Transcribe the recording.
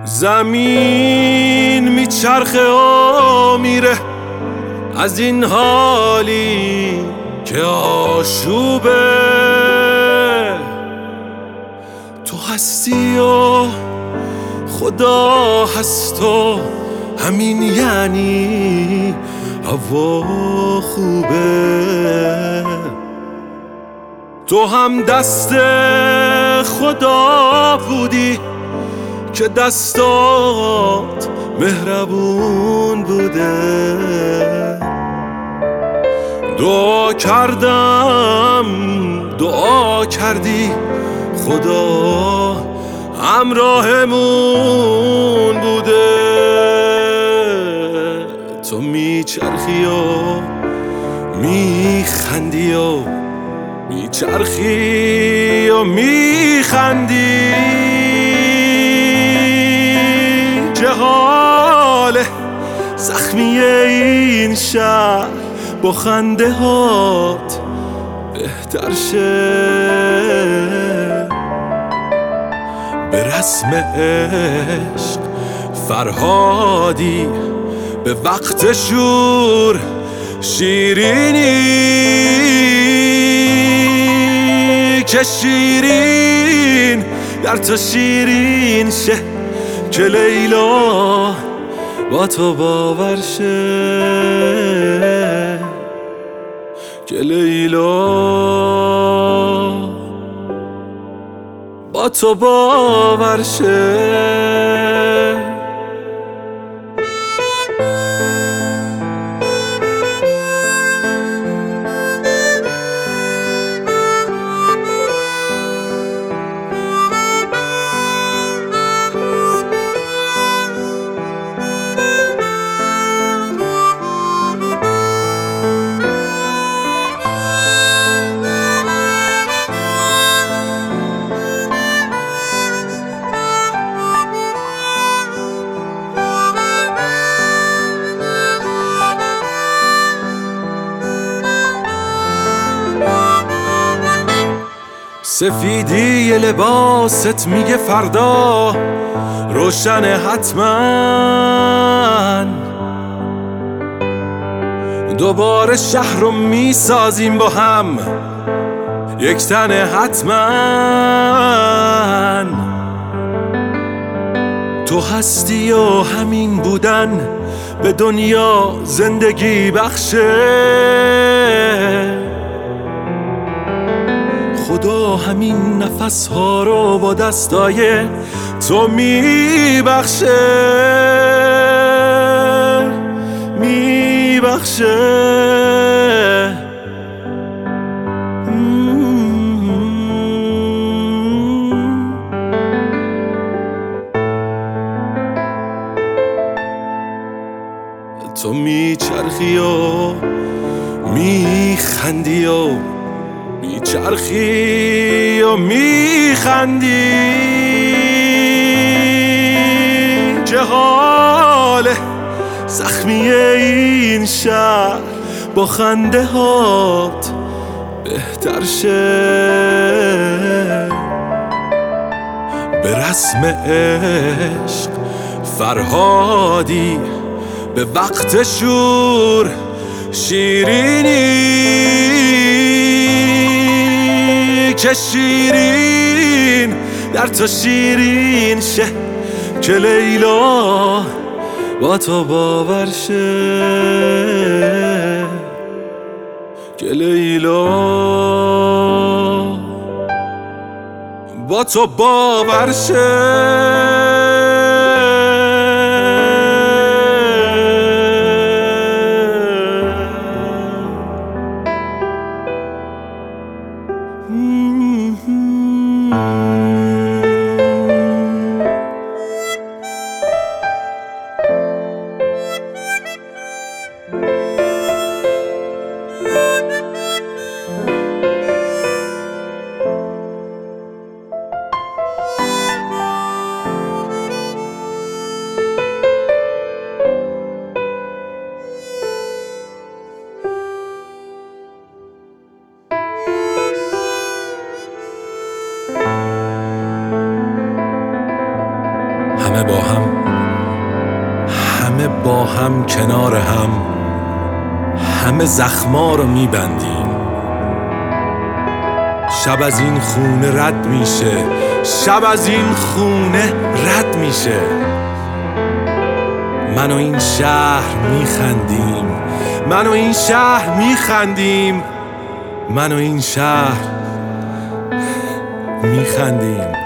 زمین میچرخه و میره از این حالی که آشوبه. تو هستی و خدا هست و همین یعنی هوا خوبه. تو هم دست خدا بودی که دستات مهربون بوده. دعا کردم دعا کردی خدا همراهمون بوده. تو میچرخی و میخندی و میچرخی و میخندی. چه حال زخمی این شهر با خنده هات بهتر شه. به رسم عشق فرهادی به وقت شور شیرینی که شیرین در تو شیرین شه که لیلا با تو باور شه که لیلا با تو باور شه. سفیدی لباست میگه فردا روشن حتما. دوباره شهر رو میسازیم با هم یک تن حتما. تو هستی و همین بودن به دنیا زندگی بخشه. خدا همین نفس ها رو با دستای تو میبخشه میبخشه. تو میچرخی و میخندی و میچرخی و میخندی. چه حال زخمی این شهر با خنده هات بهتر شه. به رسم عشق فرهادی به وقت شور شیرینی که شیرین در تو شیرین شه که لیلا با تو باور شه که لیلا با تو باور شه. هم، همه با هم کنار هم، همه زخما رو میبندیم. شب از این خونه رد میشه، شب از این خونه رد میشه. من و این شهر میخندیم، من و این شهر میخندیم، من و این شهر میخندیم.